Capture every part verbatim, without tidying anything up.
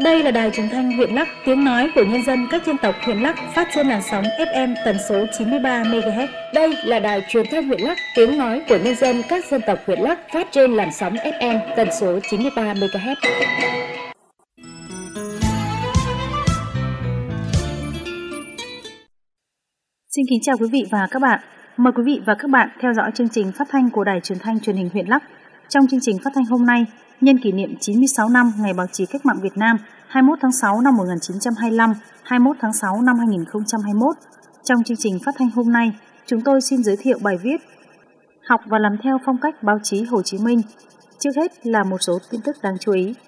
Đây là đài truyền thanh huyện Lắc, tiếng nói của nhân dân các dân tộc huyện Lắc, phát trên làn sóng ép em tần số chín mươi ba mê ga héc. Đây là đài truyền thanh huyện Lắc, tiếng nói của nhân dân các dân tộc huyện Lắc, phát trên làn sóng ép em tần số chín mươi ba mê ga héc. Xin kính chào quý vị và các bạn. Mời quý vị và các bạn theo dõi chương trình phát thanh của đài truyền thanh truyền hình huyện Lắc. Trong chương trình phát thanh hôm nay, nhân kỷ niệm chín mươi sáu năm Ngày Báo chí Cách mạng Việt Nam, hai mươi mốt tháng sáu năm một nghìn chín trăm hai mươi lăm, hai mươi mốt tháng sáu năm hai nghìn không trăm hai mươi mốt. Trong chương trình phát thanh hôm nay, chúng tôi xin giới thiệu bài viết Học và làm theo phong cách báo chí Hồ Chí Minh. Trước hết là một số tin tức đáng chú ý.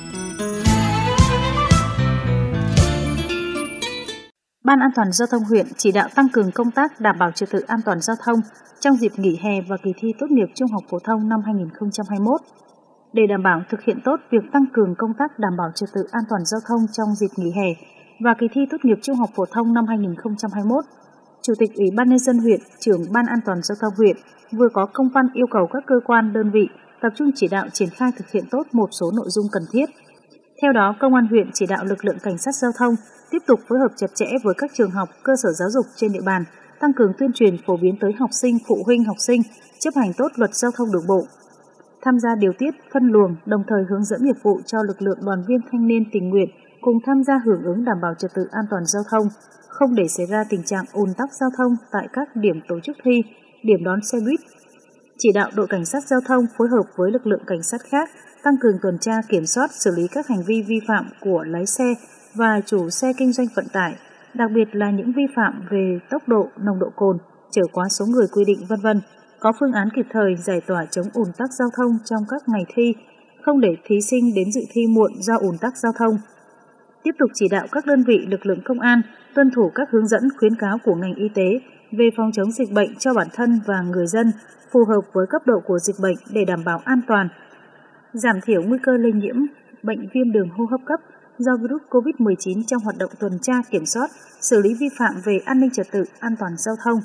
Ban An toàn Giao thông huyện chỉ đạo tăng cường công tác đảm bảo trật tự an toàn giao thông trong dịp nghỉ hè và kỳ thi tốt nghiệp trung học phổ thông năm hai nghìn không trăm hai mươi mốt. Để đảm bảo thực hiện tốt việc tăng cường công tác đảm bảo trật tự an toàn giao thông trong dịp nghỉ hè và kỳ thi tốt nghiệp trung học phổ thông năm hai nghìn không trăm hai mươi mốt, Chủ tịch Ủy ban nhân dân huyện, trưởng Ban An toàn Giao thông huyện vừa có công văn yêu cầu các cơ quan đơn vị tập trung chỉ đạo triển khai thực hiện tốt một số nội dung cần thiết. Theo đó, Công an huyện chỉ đạo lực lượng cảnh sát giao thông tiếp tục phối hợp chặt chẽ với các trường học, cơ sở giáo dục trên địa bàn, tăng cường tuyên truyền phổ biến tới học sinh, phụ huynh học sinh chấp hành tốt luật giao thông đường bộ, tham gia điều tiết, phân luồng, đồng thời hướng dẫn nghiệp vụ cho lực lượng đoàn viên thanh niên tình nguyện cùng tham gia hưởng ứng đảm bảo trật tự an toàn giao thông, không để xảy ra tình trạng ùn tắc giao thông tại các điểm tổ chức thi, điểm đón xe buýt. Chỉ đạo đội cảnh sát giao thông phối hợp với lực lượng cảnh sát khác tăng cường tuần tra kiểm soát, xử lý các hành vi vi phạm của lái xe và chủ xe kinh doanh vận tải, đặc biệt là những vi phạm về tốc độ, nồng độ cồn, chở quá số người quy định, vân vân. Có phương án kịp thời giải tỏa chống ùn tắc giao thông trong các ngày thi, không để thí sinh đến dự thi muộn do ùn tắc giao thông. Tiếp tục chỉ đạo các đơn vị lực lượng công an tuân thủ các hướng dẫn khuyến cáo của ngành y tế về phòng chống dịch bệnh cho bản thân và người dân, phù hợp với cấp độ của dịch bệnh để đảm bảo an toàn, giảm thiểu nguy cơ lây nhiễm bệnh viêm đường hô hấp cấp do virus covid mười chín trong hoạt động tuần tra kiểm soát, xử lý vi phạm về an ninh trật tự, an toàn giao thông.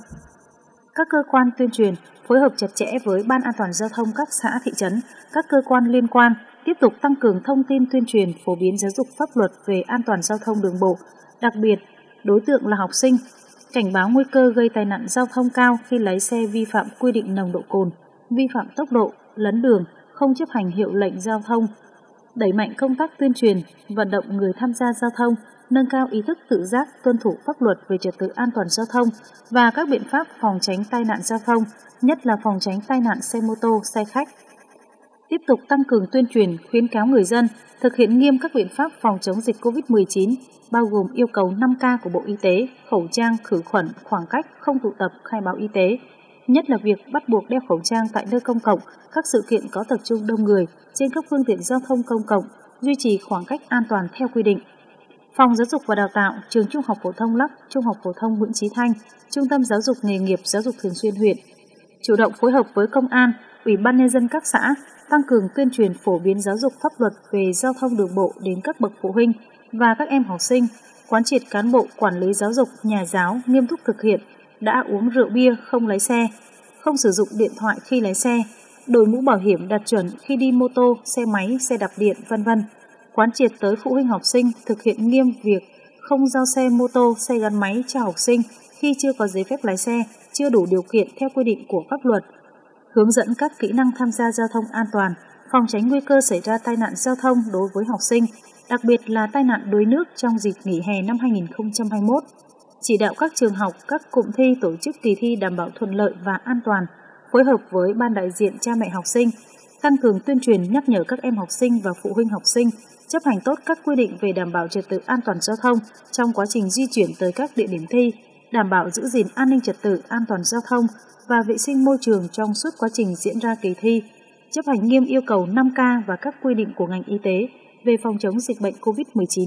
Các cơ quan tuyên truyền phối hợp chặt chẽ với Ban An toàn Giao thông các xã, thị trấn, các cơ quan liên quan tiếp tục tăng cường thông tin tuyên truyền phổ biến giáo dục pháp luật về an toàn giao thông đường bộ, đặc biệt đối tượng là học sinh, cảnh báo nguy cơ gây tai nạn giao thông cao khi lái xe vi phạm quy định nồng độ cồn, vi phạm tốc độ, lấn đường, không chấp hành hiệu lệnh giao thông, đẩy mạnh công tác tuyên truyền, vận động người tham gia giao thông nâng cao ý thức tự giác, tuân thủ pháp luật về trật tự an toàn giao thông và các biện pháp phòng tránh tai nạn giao thông, nhất là phòng tránh tai nạn xe mô tô, xe khách. Tiếp tục tăng cường tuyên truyền, khuyến cáo người dân thực hiện nghiêm các biện pháp phòng chống dịch covid mười chín, bao gồm yêu cầu năm K của Bộ Y tế, khẩu trang, khử khuẩn, khoảng cách, không tụ tập, khai báo y tế, nhất là việc bắt buộc đeo khẩu trang tại nơi công cộng, các sự kiện có tập trung đông người, trên các phương tiện giao thông công cộng, duy trì khoảng cách an toàn theo quy định. Phòng Giáo dục và Đào tạo, Trường Trung học phổ thông Lắc, Trung học phổ thông Nguyễn Chí Thanh, Trung tâm Giáo dục nghề nghiệp Giáo dục thường xuyên huyện chủ động phối hợp với Công an, Ủy ban nhân dân các xã tăng cường tuyên truyền phổ biến giáo dục pháp luật về giao thông đường bộ đến các bậc phụ huynh và các em học sinh, quán triệt cán bộ quản lý giáo dục, nhà giáo nghiêm túc thực hiện đã uống rượu bia không lái xe, không sử dụng điện thoại khi lái xe, đội mũ bảo hiểm đạt chuẩn khi đi mô tô, xe máy, xe đạp điện, vân vân. Quán triệt tới phụ huynh học sinh thực hiện nghiêm việc không giao xe mô tô, xe gắn máy cho học sinh khi chưa có giấy phép lái xe, chưa đủ điều kiện theo quy định của pháp luật. Hướng dẫn các kỹ năng tham gia giao thông an toàn, phòng tránh nguy cơ xảy ra tai nạn giao thông đối với học sinh, đặc biệt là tai nạn đuối nước trong dịp nghỉ hè năm hai nghìn không trăm hai mươi mốt. Chỉ đạo các trường học, các cụm thi tổ chức kỳ thi đảm bảo thuận lợi và an toàn, phối hợp với ban đại diện cha mẹ học sinh, tăng cường tuyên truyền nhắc nhở các em học sinh và phụ huynh học sinh chấp hành tốt các quy định về đảm bảo trật tự an toàn giao thông trong quá trình di chuyển tới các địa điểm thi, đảm bảo giữ gìn an ninh trật tự, an toàn giao thông và vệ sinh môi trường trong suốt quá trình diễn ra kỳ thi, chấp hành nghiêm yêu cầu năm K và các quy định của ngành y tế về phòng chống dịch bệnh covid mười chín.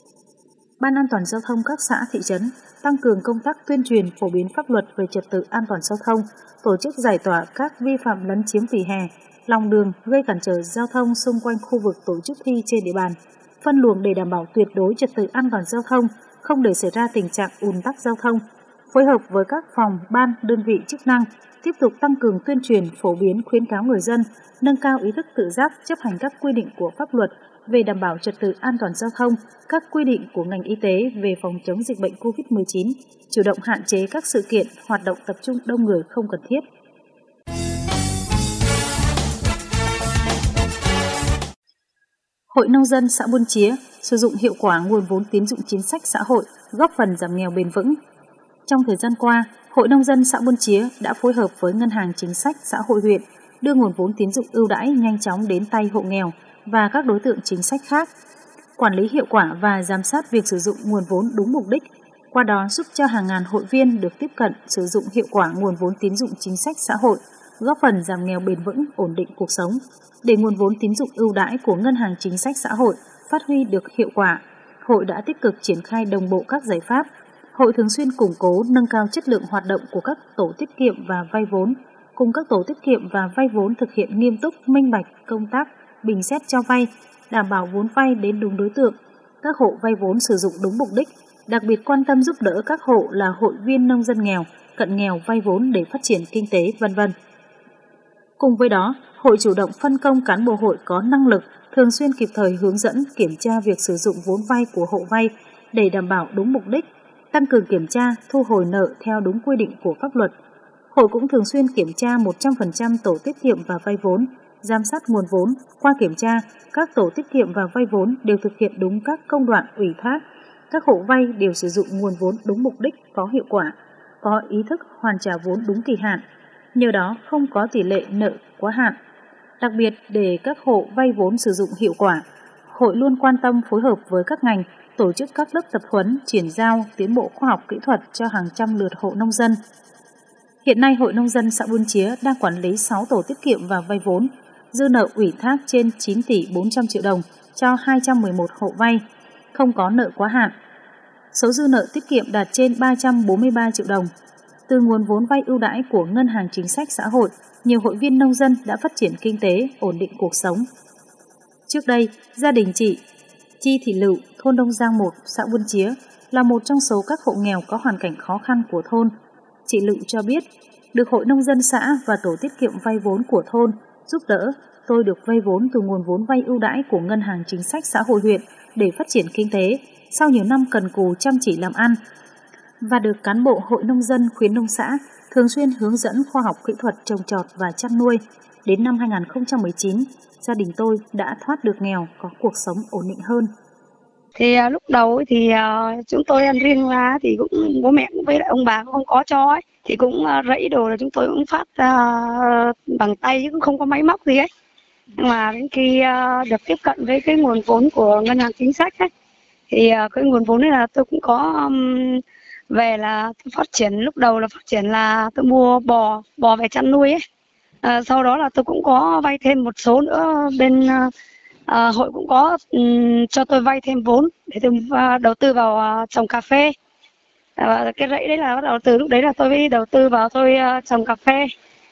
Ban An toàn Giao thông các xã, thị trấn tăng cường công tác tuyên truyền phổ biến pháp luật về trật tự an toàn giao thông, tổ chức giải tỏa các vi phạm lấn chiếm vỉa hè, lòng đường gây cản trở giao thông xung quanh khu vực tổ chức thi trên địa bàn, phân luồng để đảm bảo tuyệt đối trật tự an toàn giao thông, không để xảy ra tình trạng ùn tắc giao thông. Phối hợp với các phòng, ban, đơn vị chức năng tiếp tục tăng cường tuyên truyền phổ biến khuyến cáo người dân nâng cao ý thức tự giác chấp hành các quy định của pháp luật về đảm bảo trật tự an toàn giao thông, các quy định của ngành y tế về phòng chống dịch bệnh covid mười chín, chủ động hạn chế các sự kiện, hoạt động tập trung đông người không cần thiết. Hội Nông dân xã Buôn Chía sử dụng hiệu quả nguồn vốn tín dụng chính sách xã hội, góp phần giảm nghèo bền vững. Trong thời gian qua, Hội Nông dân xã Buôn Chía đã phối hợp với Ngân hàng Chính sách Xã hội huyện đưa nguồn vốn tín dụng ưu đãi nhanh chóng đến tay hộ nghèo và các đối tượng chính sách khác, quản lý hiệu quả và giám sát việc sử dụng nguồn vốn đúng mục đích, qua đó giúp cho hàng ngàn hội viên được tiếp cận sử dụng hiệu quả nguồn vốn tín dụng chính sách xã hội, góp phần giảm nghèo bền vững, ổn định cuộc sống. Để nguồn vốn tín dụng ưu đãi của Ngân hàng Chính sách Xã hội phát huy được hiệu quả, Hội đã tích cực triển khai đồng bộ các giải pháp. Hội thường xuyên củng cố, nâng cao chất lượng hoạt động của các tổ tiết kiệm và vay vốn, cùng các tổ tiết kiệm và vay vốn thực hiện nghiêm túc, minh bạch công tác bình xét cho vay, đảm bảo vốn vay đến đúng đối tượng, các hộ vay vốn sử dụng đúng mục đích, đặc biệt quan tâm giúp đỡ các hộ là hội viên nông dân nghèo, cận nghèo vay vốn để phát triển kinh tế, vân vân. Cùng với đó, Hội chủ động phân công cán bộ hội có năng lực, thường xuyên kịp thời hướng dẫn, kiểm tra việc sử dụng vốn vay của hộ vay để đảm bảo đúng mục đích, tăng cường kiểm tra, thu hồi nợ theo đúng quy định của pháp luật. Hội cũng thường xuyên kiểm tra một trăm phần trăm tổ tiết kiệm và vay vốn, giám sát nguồn vốn. Qua kiểm tra, các tổ tiết kiệm và vay vốn đều thực hiện đúng các công đoạn ủy thác. Các hộ vay đều sử dụng nguồn vốn đúng mục đích, có hiệu quả, có ý thức hoàn trả vốn đúng kỳ hạn. Nhờ đó không có tỷ lệ nợ quá hạn. Đặc biệt, để các hộ vay vốn sử dụng hiệu quả, Hội luôn quan tâm phối hợp với các ngành, tổ chức các lớp tập huấn, chuyển giao, tiến bộ khoa học kỹ thuật cho hàng trăm lượt hộ nông dân. Hiện nay, Hội Nông dân xã Buôn Chía đang quản lý sáu tổ tiết kiệm và vay vốn, dư nợ ủy thác trên chín tỷ bốn trăm triệu đồng cho hai trăm mười một hộ vay, không có nợ quá hạn. Số dư nợ tiết kiệm đạt trên ba trăm bốn mươi ba triệu đồng. Từ nguồn vốn vay ưu đãi của Ngân hàng Chính sách Xã hội, nhiều hội viên nông dân đã phát triển kinh tế, ổn định cuộc sống. Trước đây, gia đình chị Chi Thị Lựu, thôn Đông Giang một, xã Buôn Chía là một trong số các hộ nghèo có hoàn cảnh khó khăn của thôn. Chị Lựu cho biết, được Hội Nông dân xã và tổ tiết kiệm vay vốn của thôn giúp đỡ, tôi được vay vốn từ nguồn vốn vay ưu đãi của Ngân hàng Chính sách Xã hội huyện để phát triển kinh tế sau nhiều năm cần cù chăm chỉ làm ăn, và được cán bộ Hội Nông dân khuyến nông xã thường xuyên hướng dẫn khoa học kỹ thuật trồng trọt và chăn nuôi. Đến năm hai nghìn không trăm mười chín, gia đình tôi đã thoát được nghèo, có cuộc sống ổn định hơn. Thì uh, lúc đầu thì uh, chúng tôi ăn riêng ra thì cũng bố mẹ cũng với lại ông bà cũng không có cho ấy, thì cũng uh, rẫy đồ là chúng tôi cũng phát uh, bằng tay chứ cũng không có máy móc gì ấy. Nhưng mà đến khi uh, được tiếp cận với cái nguồn vốn của Ngân hàng Chính sách ấy, thì uh, cái nguồn vốn này là tôi cũng có um, về là phát triển. Lúc đầu là phát triển là tôi mua bò bò về chăn nuôi ấy. À, sau đó là tôi cũng có vay thêm một số nữa, bên à, hội cũng có um, cho tôi vay thêm vốn để tôi uh, đầu tư vào uh, trồng cà phê. À, cái rẫy đấy là bắt đầu từ lúc đấy là tôi mới đầu tư vào tôi uh, trồng cà phê.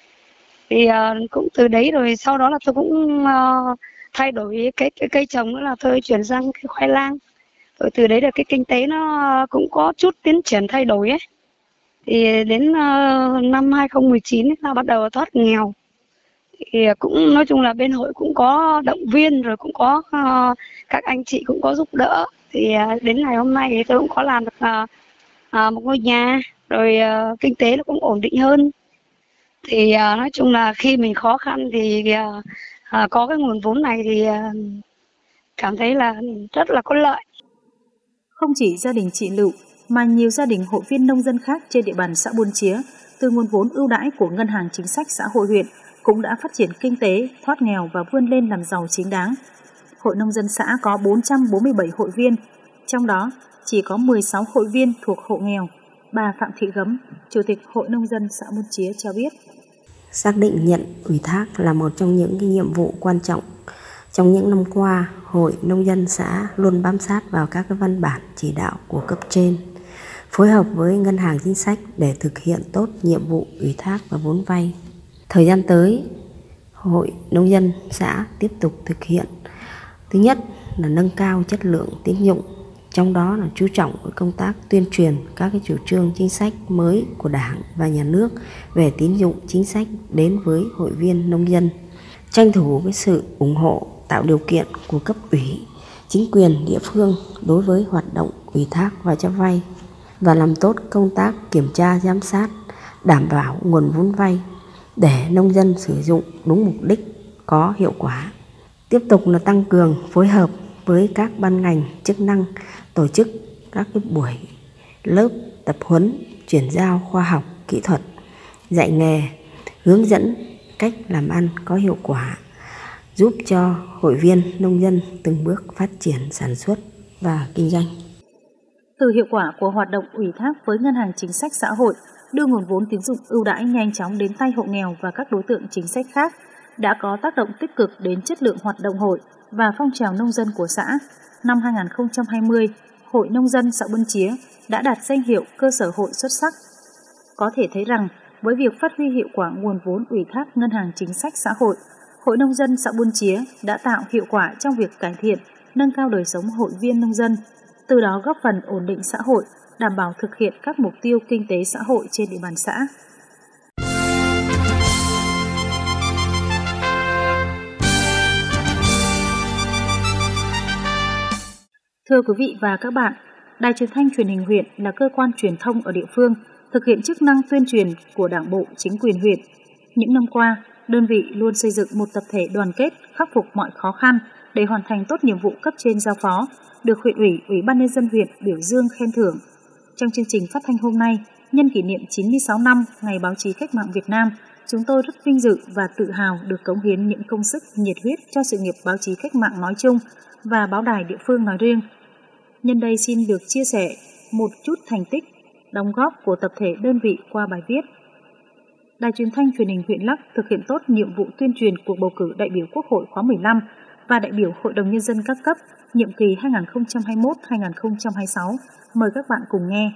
Thì uh, cũng từ đấy rồi sau đó là tôi cũng uh, thay đổi cái, cái cây trồng nữa là tôi chuyển sang cái khoai lang. Rồi từ đấy là cái kinh tế nó cũng có chút tiến triển thay đổi ấy. Thì đến uh, năm hai nghìn không trăm mười chín ấy, là bắt đầu thoát nghèo. Thì cũng nói chung là bên hội cũng có động viên, rồi cũng có uh, các anh chị cũng có giúp đỡ. Thì uh, đến ngày hôm nay thì tôi cũng có làm được uh, uh, một ngôi nhà, rồi uh, kinh tế nó cũng ổn định hơn. Thì uh, nói chung là khi mình khó khăn thì uh, uh, có cái nguồn vốn này thì uh, cảm thấy là rất là có lợi. Không chỉ gia đình chị Lựu, mà nhiều gia đình hội viên nông dân khác trên địa bàn xã Buôn Chía, từ nguồn vốn ưu đãi của Ngân hàng Chính sách Xã hội huyện cũng đã phát triển kinh tế, thoát nghèo và vươn lên làm giàu chính đáng. Hội Nông dân xã có bốn trăm bốn mươi bảy hội viên, trong đó chỉ có mười sáu hội viên thuộc hộ nghèo. Bà Phạm Thị Gấm, Chủ tịch Hội Nông dân xã Buôn Chía cho biết. Xác định nhận ủy thác là một trong những cái nhiệm vụ quan trọng. Trong những năm qua, Hội Nông dân xã luôn bám sát vào các cái văn bản chỉ đạo của cấp trên, phối hợp với Ngân hàng Chính sách để thực hiện tốt nhiệm vụ ủy thác và vốn vay. Thời gian tới, Hội Nông dân xã tiếp tục thực hiện. Thứ nhất là nâng cao chất lượng tín dụng, trong đó là chú trọng với công tác tuyên truyền các cái chủ trương chính sách mới của Đảng và Nhà nước về tín dụng chính sách đến với hội viên nông dân, tranh thủ cái sự ủng hộ tạo điều kiện của cấp ủy, chính quyền địa phương đối với hoạt động ủy thác và cho vay, và làm tốt công tác kiểm tra giám sát, đảm bảo nguồn vốn vay để nông dân sử dụng đúng mục đích, có hiệu quả. Tiếp tục là tăng cường phối hợp với các ban ngành chức năng, tổ chức các cái buổi lớp tập huấn, chuyển giao khoa học, kỹ thuật, dạy nghề, hướng dẫn cách làm ăn có hiệu quả, giúp cho hội viên nông dân từng bước phát triển sản xuất và kinh doanh. Từ hiệu quả của hoạt động ủy thác với Ngân hàng Chính sách Xã hội, đưa nguồn vốn tín dụng ưu đãi nhanh chóng đến tay hộ nghèo và các đối tượng chính sách khác, đã có tác động tích cực đến chất lượng hoạt động hội và phong trào nông dân của xã. Năm hai nghìn không trăm hai mươi, Hội Nông dân xã Buôn Chía đã đạt danh hiệu cơ sở hội xuất sắc. Có thể thấy rằng, với việc phát huy hiệu quả nguồn vốn ủy thác Ngân hàng Chính sách Xã hội, Hội Nông dân xã Buôn Chía đã tạo hiệu quả trong việc cải thiện, nâng cao đời sống hội viên nông dân, từ đó góp phần ổn định xã hội, đảm bảo thực hiện các mục tiêu kinh tế xã hội trên địa bàn xã. Thưa quý vị và các bạn, Đài Truyền thanh Truyền hình huyện là cơ quan truyền thông ở địa phương, thực hiện chức năng tuyên truyền của Đảng bộ, chính quyền huyện. Những năm qua, đơn vị luôn xây dựng một tập thể đoàn kết, khắc phục mọi khó khăn để hoàn thành tốt nhiệm vụ cấp trên giao phó, được huyện ủy, ủy ban nhân dân huyện biểu dương khen thưởng. Trong chương trình phát thanh hôm nay, nhân kỷ niệm chín mươi sáu năm Ngày Báo chí Cách mạng Việt Nam, chúng tôi rất vinh dự và tự hào được cống hiến những công sức nhiệt huyết cho sự nghiệp báo chí cách mạng nói chung và báo đài địa phương nói riêng. Nhân đây xin được chia sẻ một chút thành tích, đóng góp của tập thể đơn vị qua bài viết. Đài Truyền thanh Truyền hình huyện Lắc thực hiện tốt nhiệm vụ tuyên truyền cuộc bầu cử đại biểu Quốc hội khóa mười lăm và đại biểu Hội đồng Nhân dân các cấp nhiệm kỳ hai nghìn không trăm hai mươi mốt đến hai nghìn không trăm hai mươi sáu. Mời các bạn cùng nghe.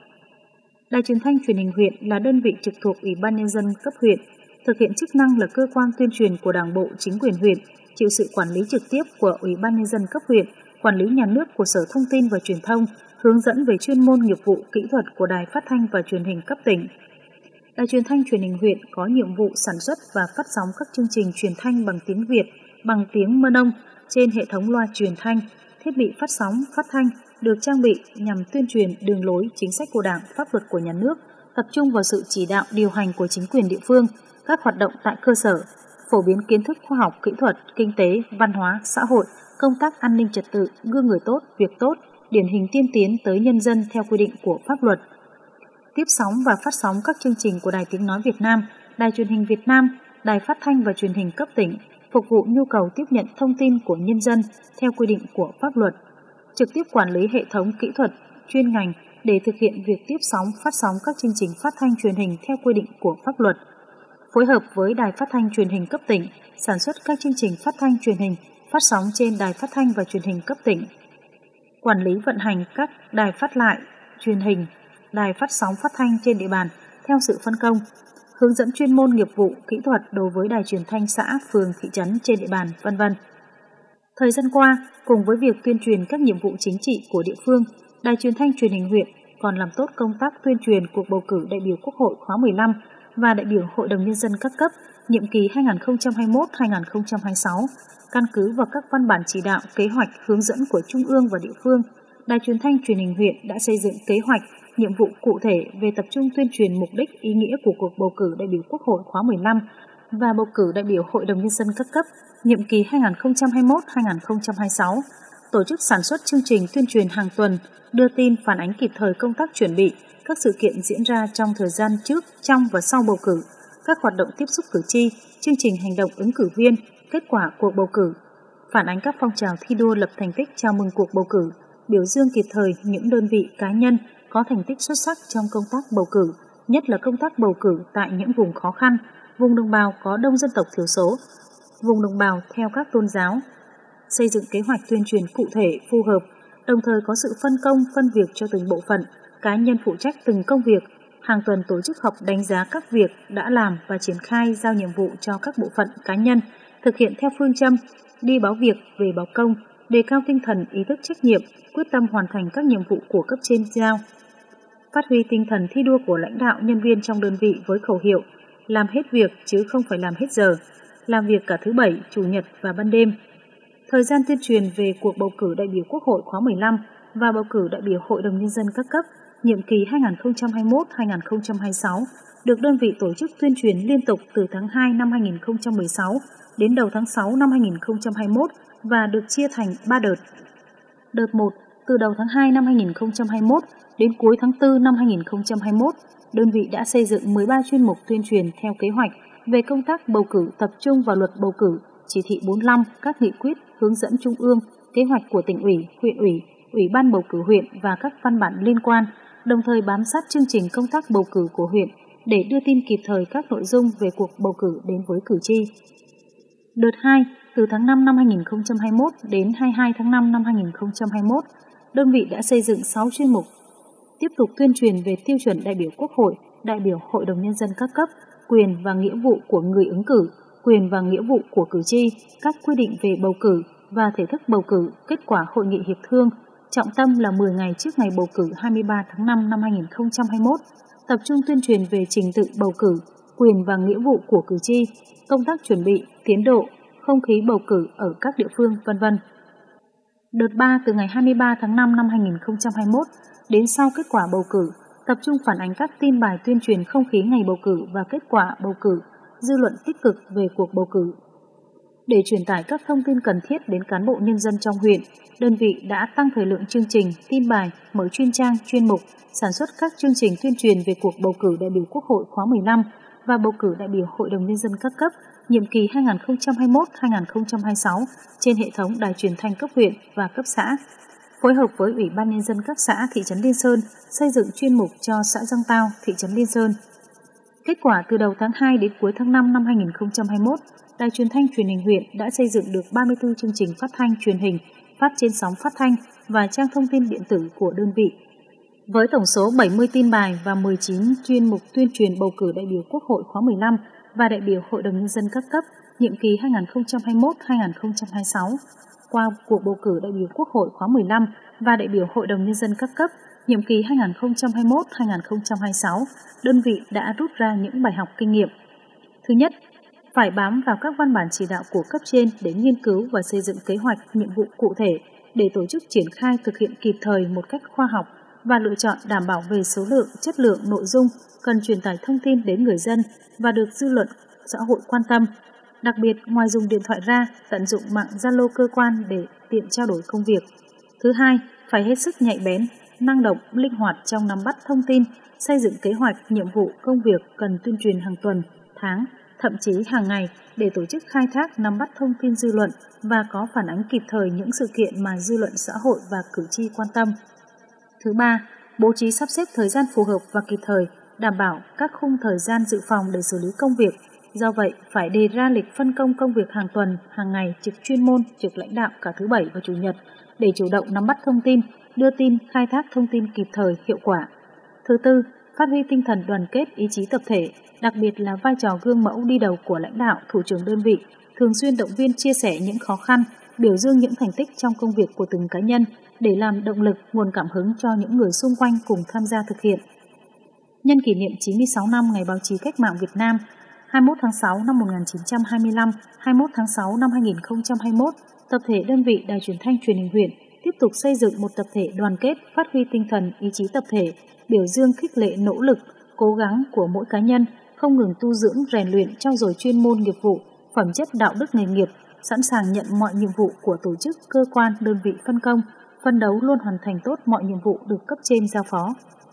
Đài Truyền thanh Truyền hình huyện là đơn vị trực thuộc Ủy ban Nhân dân cấp huyện, thực hiện chức năng là cơ quan tuyên truyền của Đảng bộ, chính quyền huyện, chịu sự quản lý trực tiếp của Ủy ban Nhân dân cấp huyện, quản lý nhà nước của Sở Thông tin và Truyền thông, hướng dẫn về chuyên môn nghiệp vụ kỹ thuật của Đài Phát thanh và Truyền hình cấp tỉnh. Đài Truyền thanh Truyền hình huyện có nhiệm vụ sản xuất và phát sóng các chương trình truyền thanh bằng tiếng Việt, bằng tiếng Mơ Nông trên hệ thống loa truyền thanh, thiết bị phát sóng, phát thanh được trang bị nhằm tuyên truyền đường lối, chính sách của Đảng, pháp luật của nhà nước, tập trung vào sự chỉ đạo điều hành của chính quyền địa phương, các hoạt động tại cơ sở, phổ biến kiến thức khoa học, kỹ thuật, kinh tế, văn hóa, xã hội, công tác an ninh trật tự, gương người tốt, việc tốt, điển hình tiên tiến tới nhân dân theo quy định của pháp luật. Tiếp sóng và phát sóng các chương trình của Đài Tiếng Nói Việt Nam, Đài Truyền hình Việt Nam, Đài Phát thanh và Truyền hình cấp tỉnh, phục vụ nhu cầu tiếp nhận thông tin của nhân dân theo quy định của pháp luật. Trực tiếp quản lý hệ thống kỹ thuật, chuyên ngành để thực hiện việc tiếp sóng, phát sóng các chương trình phát thanh truyền hình theo quy định của pháp luật. Phối hợp với Đài Phát thanh Truyền hình cấp tỉnh, sản xuất các chương trình phát thanh truyền hình, phát sóng trên Đài Phát thanh và Truyền hình cấp tỉnh. Quản lý vận hành các đài phát lại, truyền hình, đài phát sóng phát thanh trên địa bàn theo sự phân công, hướng dẫn chuyên môn nghiệp vụ, kỹ thuật đối với đài truyền thanh xã, phường, thị trấn trên địa bàn, vân vân. Thời gian qua, cùng với việc tuyên truyền các nhiệm vụ chính trị của địa phương, Đài Truyền thanh Truyền hình huyện còn làm tốt công tác tuyên truyền cuộc bầu cử đại biểu Quốc hội khóa mười lăm và đại biểu Hội đồng Nhân dân các cấp nhiệm kỳ hai nghìn không trăm hai mươi mốt đến hai nghìn không trăm hai mươi sáu. Căn cứ vào các văn bản chỉ đạo, kế hoạch, hướng dẫn của Trung ương và địa phương, Đài Truyền thanh Truyền hình huyện đã xây dựng kế hoạch, nhiệm vụ cụ thể về tập trung tuyên truyền mục đích, ý nghĩa của cuộc bầu cử đại biểu Quốc hội khóa mười lăm và bầu cử đại biểu Hội đồng Nhân dân các cấp nhiệm kỳ hai nghìn không trăm hai mươi mốt đến hai nghìn không trăm hai mươi sáu, tổ chức sản xuất chương trình tuyên truyền hàng tuần, đưa tin phản ánh kịp thời công tác chuẩn bị, các sự kiện diễn ra trong thời gian trước, trong và sau bầu cử, các hoạt động tiếp xúc cử tri, chương trình hành động ứng cử viên, kết quả cuộc bầu cử, phản ánh các phong trào thi đua lập thành tích chào mừng cuộc bầu cử, biểu dương kịp thời những đơn vị cá nhân có thành tích xuất sắc trong công tác bầu cử, nhất là công tác bầu cử tại những vùng khó khăn, vùng đồng bào có đông dân tộc thiểu số, vùng đồng bào theo các tôn giáo, xây dựng kế hoạch tuyên truyền cụ thể, phù hợp, đồng thời có sự phân công, phân việc cho từng bộ phận, cá nhân phụ trách từng công việc, hàng tuần tổ chức họp đánh giá các việc đã làm và triển khai giao nhiệm vụ cho các bộ phận, cá nhân, thực hiện theo phương châm đi báo việc, về báo công, đề cao tinh thần ý thức trách nhiệm, quyết tâm hoàn thành các nhiệm vụ của cấp trên giao. Phát huy tinh thần thi đua của lãnh đạo, nhân viên trong đơn vị với khẩu hiệu làm hết việc chứ không phải làm hết giờ, làm việc cả thứ Bảy, Chủ nhật và ban đêm. thời gian tuyên truyền về cuộc bầu cử đại biểu Quốc hội khóa mười lăm và bầu cử đại biểu Hội đồng Nhân dân các cấp nhiệm kỳ hai nghìn không trăm hai mươi mốt đến hai nghìn không trăm hai mươi sáu được đơn vị tổ chức tuyên truyền liên tục từ tháng hai năm hai nghìn không trăm mười sáu đến đầu tháng sáu năm hai nghìn không trăm hai mươi mốt và được chia thành ba đợt. Đợt một, từ đầu tháng hai năm hai nghìn không trăm hai mươi mốt đến cuối tháng tư năm hai nghìn không trăm hai mươi mốt, đơn vị đã xây dựng mười ba chuyên mục tuyên truyền theo kế hoạch về công tác bầu cử tập trung vào luật bầu cử, chỉ thị bốn mươi lăm, các nghị quyết, hướng dẫn trung ương, kế hoạch của tỉnh ủy, huyện ủy, ủy ban bầu cử huyện và các văn bản liên quan, đồng thời bám sát chương trình công tác bầu cử của huyện để đưa tin kịp thời các nội dung về cuộc bầu cử đến với cử tri. Đợt hai, từ tháng năm năm hai nghìn không trăm hai mươi mốt đến hai mươi hai tháng năm năm hai nghìn không trăm hai mươi mốt, đơn vị đã xây dựng sáu chuyên mục tiếp tục tuyên truyền về tiêu chuẩn đại biểu Quốc hội, đại biểu Hội đồng Nhân dân các cấp, quyền và nghĩa vụ của người ứng cử, quyền và nghĩa vụ của cử tri, các quy định về bầu cử và thể thức bầu cử, kết quả hội nghị hiệp thương, trọng tâm là mười ngày trước ngày bầu cử hai mươi ba tháng năm năm hai nghìn không trăm hai mươi mốt, tập trung tuyên truyền về trình tự bầu cử, quyền và nghĩa vụ của cử tri, công tác chuẩn bị, tiến độ, không khí bầu cử ở các địa phương, vân vân. Đợt ba, từ ngày hai mươi ba tháng năm năm hai nghìn không trăm hai mươi mốt đến sau kết quả bầu cử, tập trung phản ánh các tin bài tuyên truyền không khí ngày bầu cử và kết quả bầu cử, dư luận tích cực về cuộc bầu cử. Để truyền tải các thông tin cần thiết đến cán bộ nhân dân trong huyện, đơn vị đã tăng thời lượng chương trình, tin bài, mở chuyên trang, chuyên mục, sản xuất các chương trình tuyên truyền về cuộc bầu cử đại biểu Quốc hội khóa mười lăm và bầu cử đại biểu Hội đồng Nhân dân các cấp nhiệm kỳ hai nghìn không trăm hai mươi mốt đến hai nghìn không trăm hai mươi sáu trên hệ thống đài truyền thanh cấp huyện và cấp xã. Phối hợp với Ủy ban Nhân dân các xã thị trấn Liên Sơn xây dựng chuyên mục cho xã Giang Tao, thị trấn Liên Sơn. Kết quả từ đầu tháng hai đến cuối tháng năm năm hai nghìn không trăm hai mươi mốt, Đài truyền thanh truyền hình huyện đã xây dựng được ba mươi tư chương trình phát thanh truyền hình phát trên sóng phát thanh và trang thông tin điện tử của đơn vị. Với tổng số bảy mươi tin bài và mười chín chuyên mục tuyên truyền bầu cử đại biểu Quốc hội khóa mười lăm và đại biểu Hội đồng Nhân dân các cấp nhiệm kỳ hai nghìn không trăm hai mươi mốt đến hai nghìn không trăm hai mươi sáu, qua cuộc bầu cử đại biểu Quốc hội khóa mười lăm và đại biểu Hội đồng Nhân dân các cấp nhiệm kỳ hai nghìn không trăm hai mươi mốt đến hai nghìn không trăm hai mươi sáu, đơn vị đã rút ra những bài học kinh nghiệm. Thứ nhất, phải bám vào các văn bản chỉ đạo của cấp trên để nghiên cứu và xây dựng kế hoạch, nhiệm vụ cụ thể để tổ chức triển khai thực hiện kịp thời một cách khoa học và lựa chọn đảm bảo về số lượng, chất lượng, nội dung cần truyền tải thông tin đến người dân và được dư luận xã hội quan tâm. Đặc biệt, ngoài dùng điện thoại ra, tận dụng mạng Zalo cơ quan để tiện trao đổi công việc. Thứ hai, phải hết sức nhạy bén, năng động, linh hoạt trong nắm bắt thông tin, xây dựng kế hoạch, nhiệm vụ, công việc cần tuyên truyền hàng tuần, tháng, thậm chí hàng ngày để tổ chức khai thác nắm bắt thông tin dư luận và có phản ánh kịp thời những sự kiện mà dư luận xã hội và cử tri quan tâm. Thứ ba, bố trí sắp xếp thời gian phù hợp và kịp thời, đảm bảo các khung thời gian dự phòng để xử lý công việc. Do vậy, phải đề ra lịch phân công công việc hàng tuần, hàng ngày, trực chuyên môn, trực lãnh đạo cả thứ Bảy và Chủ nhật để chủ động nắm bắt thông tin, đưa tin, khai thác thông tin kịp thời, hiệu quả. Thứ tư, phát huy tinh thần đoàn kết, ý chí tập thể, đặc biệt là vai trò gương mẫu đi đầu của lãnh đạo, thủ trưởng đơn vị, thường xuyên động viên chia sẻ những khó khăn, biểu dương những thành tích trong công việc của từng cá nhân để làm động lực, nguồn cảm hứng cho những người xung quanh cùng tham gia thực hiện. Nhân kỷ niệm chín mươi sáu năm Ngày Báo chí Cách mạng Việt Nam, hai mươi mốt tháng sáu năm một nghìn chín trăm hai mươi lăm, hai mươi mốt tháng sáu năm hai nghìn không trăm hai mươi mốt, tập thể đơn vị Đài truyền thanh truyền hình huyện tiếp tục xây dựng một tập thể đoàn kết, phát huy tinh thần, ý chí tập thể, biểu dương khích lệ nỗ lực, cố gắng của mỗi cá nhân, không ngừng tu dưỡng, rèn luyện, trau dồi chuyên môn nghiệp vụ, phẩm chất đạo đức nghề nghiệp, sẵn sàng nhận mọi nhiệm vụ của tổ chức, cơ quan, đơn vị phân công, phấn đấu luôn hoàn thành tốt mọi nhiệm vụ được cấp trên giao phó.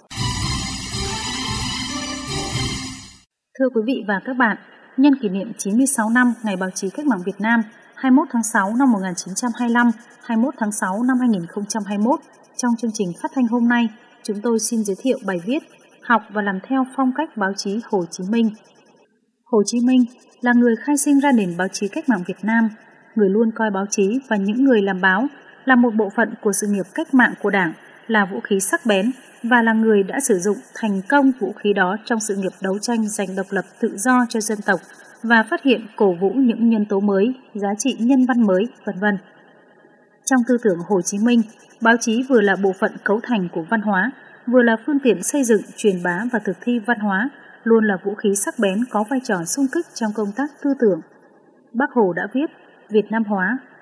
Thưa quý vị và các bạn, nhân kỷ niệm chín mươi sáu năm Ngày Báo chí Cách mạng Việt Nam, hai mươi mốt tháng sáu năm một nghìn chín trăm hai mươi lăm, hai mươi mốt tháng sáu năm hai nghìn không trăm hai mươi mốt, trong chương trình phát thanh hôm nay, chúng tôi xin giới thiệu bài viết Học và làm theo phong cách báo chí Hồ Chí Minh. Hồ Chí Minh là người khai sinh ra nền báo chí cách mạng Việt Nam, người luôn coi báo chí và những người làm báo là một bộ phận của sự nghiệp cách mạng của Đảng, là vũ khí sắc bén và là người đã sử dụng thành công vũ khí đó trong sự nghiệp đấu tranh giành độc lập tự do cho dân tộc và phát hiện cổ vũ những nhân tố mới, giá trị nhân văn mới, vân vân. Trong tư tưởng Hồ Chí Minh, báo chí vừa là bộ phận cấu thành của văn hóa, vừa là phương tiện xây dựng, truyền bá và thực thi văn hóa, luôn là vũ khí sắc bén có vai trò xung kích trong công tác tư tưởng. Bác Hồ đã viết, Việt Nam hóa,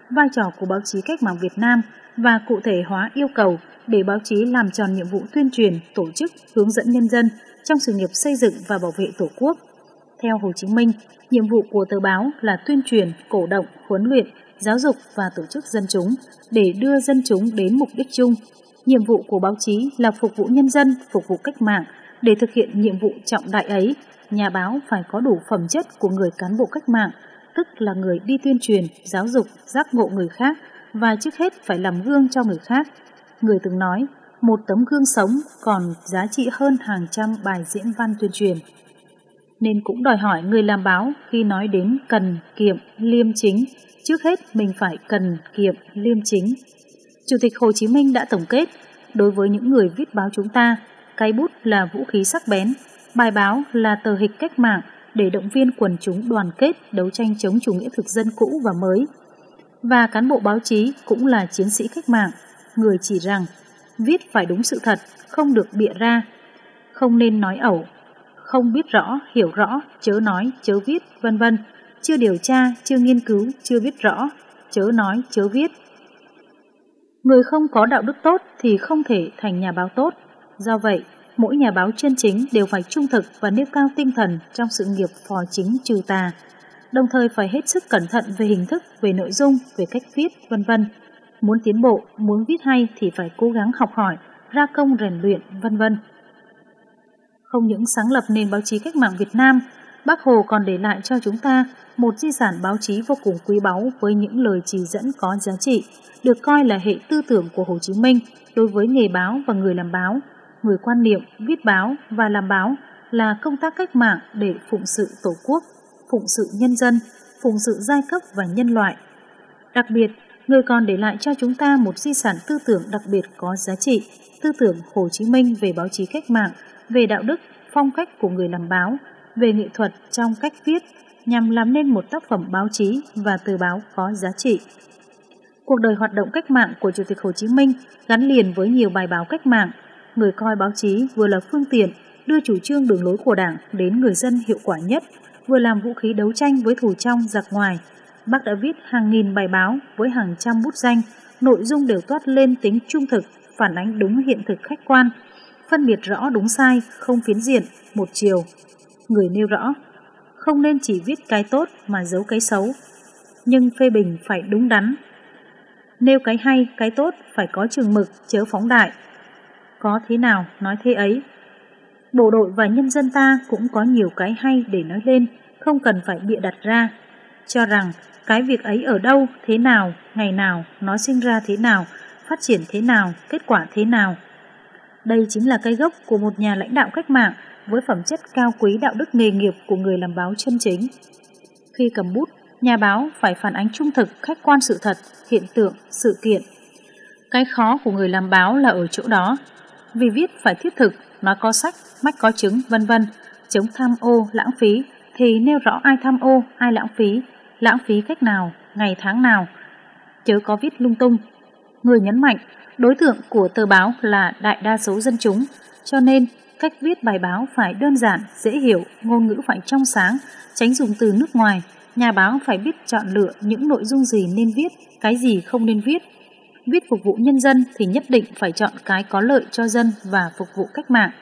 vai trò của báo chí cách mạng Việt Nam và cụ thể hóa yêu cầu để báo chí làm tròn nhiệm vụ tuyên truyền, tổ chức, hướng dẫn nhân dân trong sự nghiệp xây dựng và bảo vệ Tổ quốc. Theo Hồ Chí Minh, nhiệm vụ của tờ báo là tuyên truyền, cổ động, huấn luyện, giáo dục và tổ chức dân chúng để đưa dân chúng đến mục đích chung. Nhiệm vụ của báo chí là phục vụ nhân dân, phục vụ cách mạng. Để thực hiện nhiệm vụ trọng đại ấy, nhà báo phải có đủ phẩm chất của người cán bộ cách mạng, tức là người đi tuyên truyền, giáo dục, giác ngộ người khác và trước hết phải làm gương cho người khác. Người từng nói, một tấm gương sống còn giá trị hơn hàng trăm bài diễn văn tuyên truyền. Nên cũng đòi hỏi người làm báo khi nói đến cần, kiệm, liêm chính, trước hết mình phải cần, kiệm, liêm chính. Chủ tịch Hồ Chí Minh đã tổng kết, đối với những người viết báo chúng ta, cái bút là vũ khí sắc bén, bài báo là tờ hịch cách mạng để động viên quần chúng đoàn kết đấu tranh chống chủ nghĩa thực dân cũ và mới. Và cán bộ báo chí cũng là chiến sĩ cách mạng, người chỉ rằng viết phải đúng sự thật, không được bịa ra, không nên nói ẩu, không biết rõ, hiểu rõ, chớ nói, chớ viết, vân vân, chưa điều tra, chưa nghiên cứu, chưa biết rõ, chớ nói, chớ viết. Người không có đạo đức tốt thì không thể thành nhà báo tốt. Do vậy, mỗi nhà báo chân chính đều phải trung thực và nêu cao tinh thần trong sự nghiệp phò chính trừ tà, đồng thời phải hết sức cẩn thận về hình thức, về nội dung, về cách viết, vân vân. Muốn tiến bộ, muốn viết hay thì phải cố gắng học hỏi, ra công rèn luyện, vân vân. Không những sáng lập nền báo chí cách mạng Việt Nam, Bác Hồ còn để lại cho chúng ta một di sản báo chí vô cùng quý báu với những lời chỉ dẫn có giá trị, được coi là hệ tư tưởng của Hồ Chí Minh đối với nghề báo và người làm báo. Người quan niệm viết báo và làm báo là công tác cách mạng để phụng sự Tổ quốc, phụng sự nhân dân, phụng sự giai cấp và nhân loại. Đặc biệt, người còn để lại cho chúng ta một di sản tư tưởng đặc biệt có giá trị, tư tưởng Hồ Chí Minh về báo chí cách mạng, về đạo đức, phong cách của người làm báo, về nghệ thuật trong cách viết, nhằm làm nên một tác phẩm báo chí và tờ báo có giá trị. Cuộc đời hoạt động cách mạng của Chủ tịch Hồ Chí Minh gắn liền với nhiều bài báo cách mạng. Người coi báo chí vừa là phương tiện đưa chủ trương đường lối của Đảng đến người dân hiệu quả nhất, vừa làm vũ khí đấu tranh với thù trong giặc ngoài. Bác đã viết hàng nghìn bài báo với hàng trăm bút danh, nội dung đều toát lên tính trung thực, phản ánh đúng hiện thực khách quan, phân biệt rõ đúng sai, không phiến diện, một chiều. Người nêu rõ, không nên chỉ viết cái tốt mà giấu cái xấu, nhưng phê bình phải đúng đắn. Nêu cái hay, cái tốt phải có chừng mực, chớ phóng đại. Có thế nào nói thế ấy. Bộ đội và nhân dân ta cũng có nhiều cái hay để nói lên, không cần phải bịa đặt ra. Cho rằng cái việc ấy ở đâu, thế nào, ngày nào, nó sinh ra thế nào, phát triển thế nào, kết quả thế nào. Đây chính là cái gốc của một nhà lãnh đạo cách mạng với phẩm chất cao quý đạo đức nghề nghiệp của người làm báo chân chính. Khi cầm bút, nhà báo phải phản ánh trung thực, khách quan sự thật, hiện tượng, sự kiện. Cái khó của người làm báo là ở chỗ đó. Vì viết phải thiết thực, nói có sách, mách có chứng, vân vân, chống tham ô, lãng phí, thì nêu rõ ai tham ô, ai lãng phí, lãng phí cách nào, ngày tháng nào, chớ có viết lung tung. Người nhấn mạnh, đối tượng của tờ báo là đại đa số dân chúng, cho nên cách viết bài báo phải đơn giản, dễ hiểu, ngôn ngữ phải trong sáng, tránh dùng từ nước ngoài. Nhà báo phải biết chọn lựa những nội dung gì nên viết, cái gì không nên viết. Viết phục vụ nhân dân thì nhất định phải chọn cái có lợi cho dân và phục vụ cách mạng.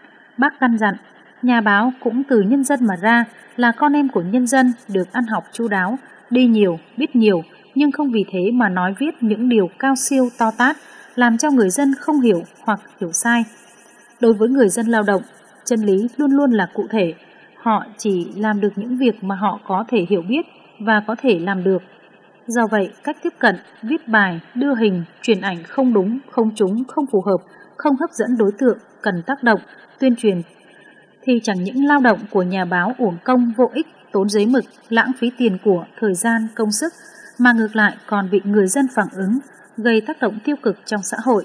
Bác căn dặn, nhà báo cũng từ nhân dân mà ra, là con em của nhân dân, được ăn học chu đáo, đi nhiều, biết nhiều, nhưng không vì thế mà nói viết những điều cao siêu to tát, làm cho người dân không hiểu hoặc hiểu sai. Đối với người dân lao động, chân lý luôn luôn là cụ thể. Họ chỉ làm được những việc mà họ có thể hiểu biết và có thể làm được. Do vậy, cách tiếp cận, viết bài, đưa hình, truyền ảnh không đúng, không trúng, không phù hợp, không hấp dẫn đối tượng, cần tác động, tuyên truyền, thì chẳng những lao động của nhà báo uổng công vô ích, tốn giấy mực, lãng phí tiền của, thời gian, công sức, mà ngược lại còn bị người dân phản ứng, gây tác động tiêu cực trong xã hội.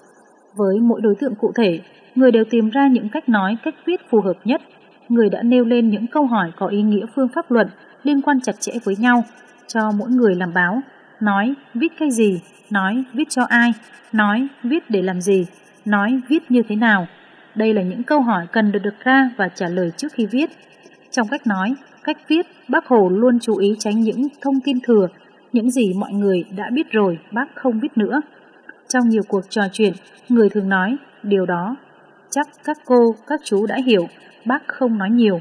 Với mỗi đối tượng cụ thể, người đều tìm ra những cách nói, cách viết phù hợp nhất. Người đã nêu lên những câu hỏi có ý nghĩa phương pháp luận liên quan chặt chẽ với nhau cho mỗi người làm báo. Nói, viết cái gì? Nói, viết cho ai? Nói, viết để làm gì? Nói, viết như thế nào? Đây là những câu hỏi cần được đặt ra và trả lời trước khi viết. Trong cách nói, cách viết, Bác Hồ luôn chú ý tránh những thông tin thừa, Những gì mọi người đã biết rồi, bác không biết nữa. Trong nhiều cuộc trò chuyện, người thường nói, điều đó chắc các cô, các chú đã hiểu, bác không nói nhiều.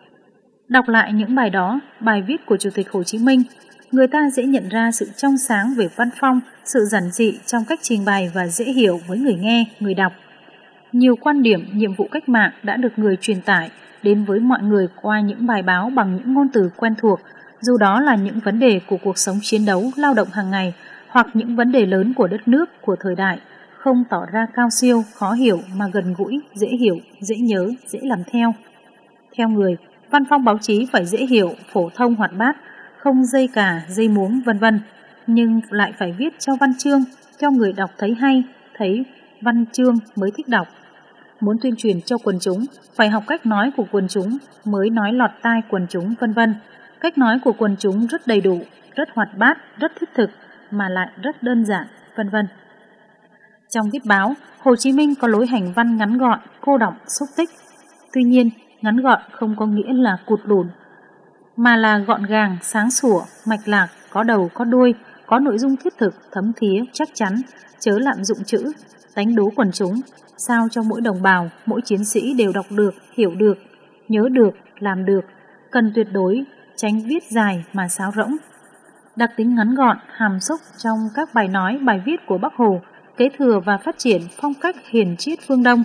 Đọc lại những bài đó, bài viết của Chủ tịch Hồ Chí Minh, người ta dễ nhận ra sự trong sáng về văn phong, sự giản dị trong cách trình bày và dễ hiểu với người nghe, người đọc. Nhiều quan điểm, nhiệm vụ cách mạng đã được người truyền tải đến với mọi người qua những bài báo bằng những ngôn từ quen thuộc, dù đó là những vấn đề của cuộc sống chiến đấu, lao động hàng ngày, hoặc những vấn đề lớn của đất nước, của thời đại, không tỏ ra cao siêu, khó hiểu mà gần gũi, dễ hiểu, dễ nhớ, dễ làm theo. Theo người, văn phong báo chí phải dễ hiểu, phổ thông hoạt bát, không dây cà, dây muống vân vân, nhưng lại phải viết cho văn chương, cho người đọc thấy hay, thấy văn chương mới thích đọc. Muốn tuyên truyền cho quần chúng, phải học cách nói của quần chúng mới nói lọt tai quần chúng vân vân. Cách nói của quần chúng rất đầy đủ, rất hoạt bát, rất thiết thực, mà lại rất đơn giản, vân vân. Trong viết báo, Hồ Chí Minh có lối hành văn ngắn gọn, cô đọng, xúc tích. Tuy nhiên, ngắn gọn không có nghĩa là cụt lùn, mà là gọn gàng, sáng sủa, mạch lạc, có đầu, có đuôi, có nội dung thiết thực, thấm thía, chắc chắn, chớ lạm dụng chữ, đánh đố quần chúng, sao cho mỗi đồng bào, mỗi chiến sĩ đều đọc được, hiểu được, nhớ được, làm được, cần tuyệt đối, tránh viết dài mà sáo rỗng. Đặc tính ngắn gọn, hàm xúc trong các bài nói, bài viết của Bác Hồ, kế thừa và phát triển phong cách hiền triết phương Đông.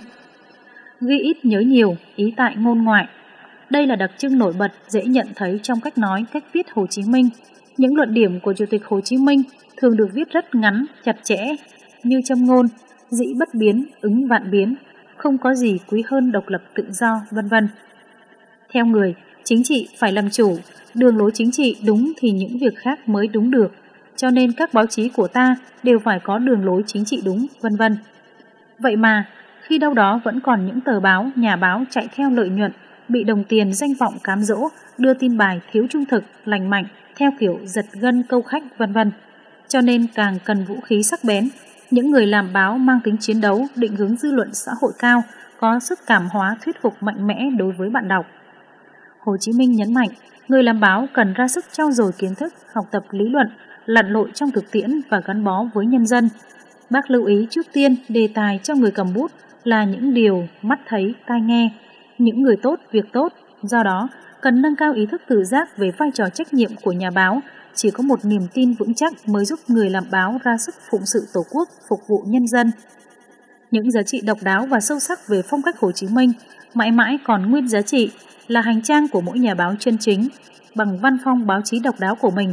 Ghi ít nhớ nhiều, ý tại ngôn ngoại. Đây là đặc trưng nổi bật dễ nhận thấy trong cách nói, cách viết Hồ Chí Minh. Những luận điểm của Chủ tịch Hồ Chí Minh thường được viết rất ngắn, chặt chẽ, như châm ngôn, dĩ bất biến, ứng vạn biến, không có gì quý hơn độc lập tự do, vân vân. Theo người, chính trị phải làm chủ, đường lối chính trị đúng thì những việc khác mới đúng được, cho nên các báo chí của ta đều phải có đường lối chính trị đúng, vân vân. Vậy mà, khi đâu đó vẫn còn những tờ báo, nhà báo chạy theo lợi nhuận, bị đồng tiền danh vọng cám dỗ, đưa tin bài thiếu trung thực, lành mạnh, theo kiểu giật gân câu khách, vân vân. Cho nên càng cần vũ khí sắc bén, những người làm báo mang tính chiến đấu, định hướng dư luận xã hội cao, có sức cảm hóa thuyết phục mạnh mẽ đối với bạn đọc. Hồ Chí Minh nhấn mạnh, người làm báo cần ra sức trau dồi kiến thức, học tập lý luận, lặn lội trong thực tiễn và gắn bó với nhân dân. Bác lưu ý trước tiên đề tài cho người cầm bút là những điều mắt thấy, tai nghe, những người tốt, việc tốt. Do đó, cần nâng cao ý thức tự giác về vai trò trách nhiệm của nhà báo. Chỉ có một niềm tin vững chắc mới giúp người làm báo ra sức phụng sự Tổ quốc, phục vụ nhân dân. Những giá trị độc đáo và sâu sắc về phong cách Hồ Chí Minh mãi mãi còn nguyên giá trị, là hành trang của mỗi nhà báo chân chính, bằng văn phong báo chí độc đáo của mình.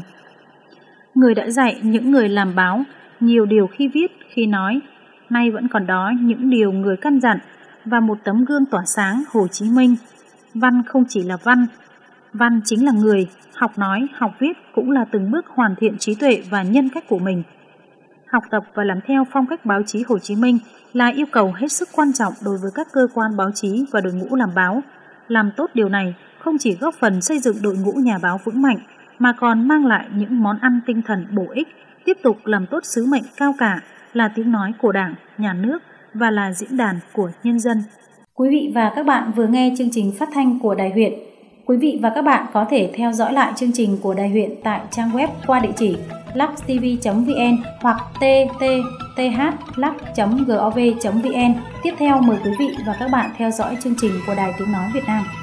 Người đã dạy những người làm báo nhiều điều khi viết, khi nói, nay vẫn còn đó những điều người căn dặn và một tấm gương tỏa sáng Hồ Chí Minh. Văn không chỉ là văn, văn chính là người, học nói, học viết cũng là từng bước hoàn thiện trí tuệ và nhân cách của mình. Học tập và làm theo phong cách báo chí Hồ Chí Minh là yêu cầu hết sức quan trọng đối với các cơ quan báo chí và đội ngũ làm báo. Làm tốt điều này không chỉ góp phần xây dựng đội ngũ nhà báo vững mạnh, mà còn mang lại những món ăn tinh thần bổ ích, tiếp tục làm tốt sứ mệnh cao cả là tiếng nói của Đảng, Nhà nước và là diễn đàn của nhân dân. Quý vị và các bạn vừa nghe chương trình phát thanh của Đài huyện. Quý vị và các bạn có thể theo dõi lại chương trình của Đài huyện tại trang web qua địa chỉ luxtv chấm vn hoặc t t t h lux chấm gov chấm vn. Tiếp theo mời quý vị và các bạn theo dõi chương trình của Đài Tiếng Nói Việt Nam.